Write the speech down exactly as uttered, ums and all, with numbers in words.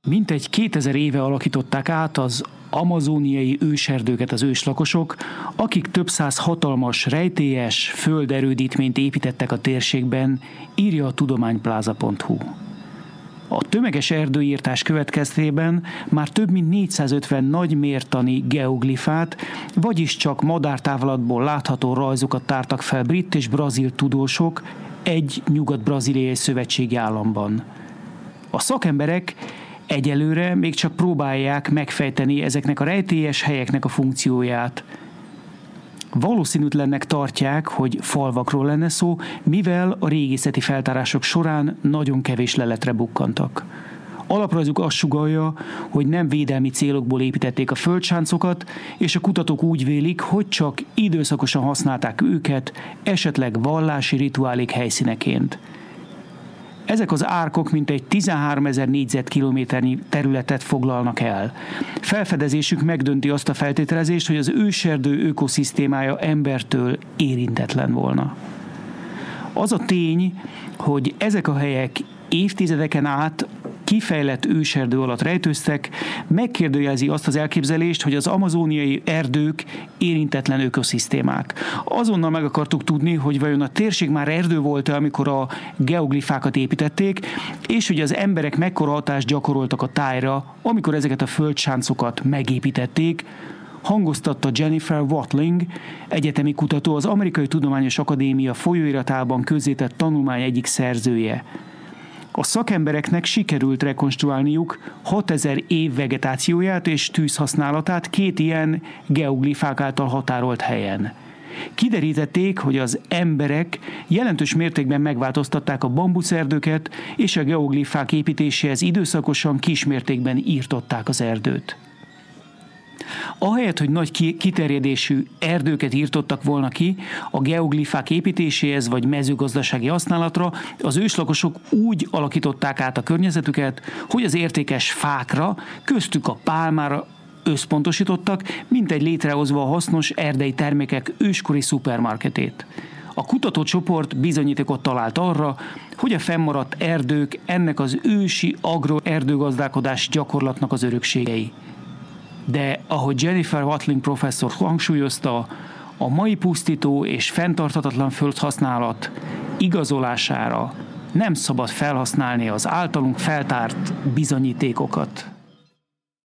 Mintegy kétezer éve alakították át az amazóniai őserdőket az őslakosok, akik több száz hatalmas, rejtélyes földerődítményt építettek a térségben, írja a tudománypláza pont hu. A tömeges erdőírtás következtében már több mint négyszázötven nagymértani geoglifát, vagyis csak madártávlatból látható rajzokat tártak fel brit és brazil tudósok egy nyugat-brazíliai szövetségi államban. A szakemberek egyelőre még csak próbálják megfejteni ezeknek a rejtélyes helyeknek a funkcióját. Valószínűtlennek tartják, hogy falvakról lenne szó, mivel a régészeti feltárások során nagyon kevés leletre bukkantak. Alaprajzuk azt sugallja, hogy nem védelmi célokból építették a földsáncokat, és a kutatók úgy vélik, hogy csak időszakosan használták őket, esetleg vallási rituálék helyszíneként. Ezek az árkok mintegy tizenháromezer négyzetkilométernyi területet foglalnak el. Felfedezésük megdönti azt a feltételezést, hogy az őserdő ökoszisztémája embertől érintetlen volna. Az a tény, hogy ezek a helyek évtizedeken át kifejlett őserdő alatt rejtőztek, megkérdőjelzi azt az elképzelést, hogy az amazóniai erdők érintetlen ökoszisztémák. Azonnal meg akartuk tudni, hogy vajon a térség már erdő volt-e, amikor a geoglifákat építették, és hogy az emberek mekkora hatást gyakoroltak a tájra, amikor ezeket a földsáncokat megépítették, hangoztatta Jennifer Watling, egyetemi kutató, az Amerikai Tudományos Akadémia folyóiratában közzétett tanulmány egyik szerzője. A szakembereknek sikerült rekonstruálniuk hatezer év vegetációját és tűzhasználatát két ilyen geoglifák által határolt helyen. Kiderítették, hogy az emberek jelentős mértékben megváltoztatták a bambuszerdőket, és a geoglifák építéséhez időszakosan kismértékben írtották az erdőt. Ahelyett, hogy nagy kiterjedésű erdőket írtottak volna ki a geoglifák építéséhez vagy mezőgazdasági használatra, az őslakosok úgy alakították át a környezetüket, hogy az értékes fákra, köztük a pálmára összpontosítottak, mintegy létrehozva a hasznos erdei termékek őskori szupermarketét. A kutatócsoport bizonyítékot talált arra, hogy a fennmaradt erdők ennek az ősi agroerdőgazdálkodás gyakorlatnak az örökségei. De ahogy Jennifer Watling professzor hangsúlyozta, a mai pusztító és fenntarthatatlan földhasználat igazolására nem szabad felhasználni az általunk feltárt bizonyítékokat.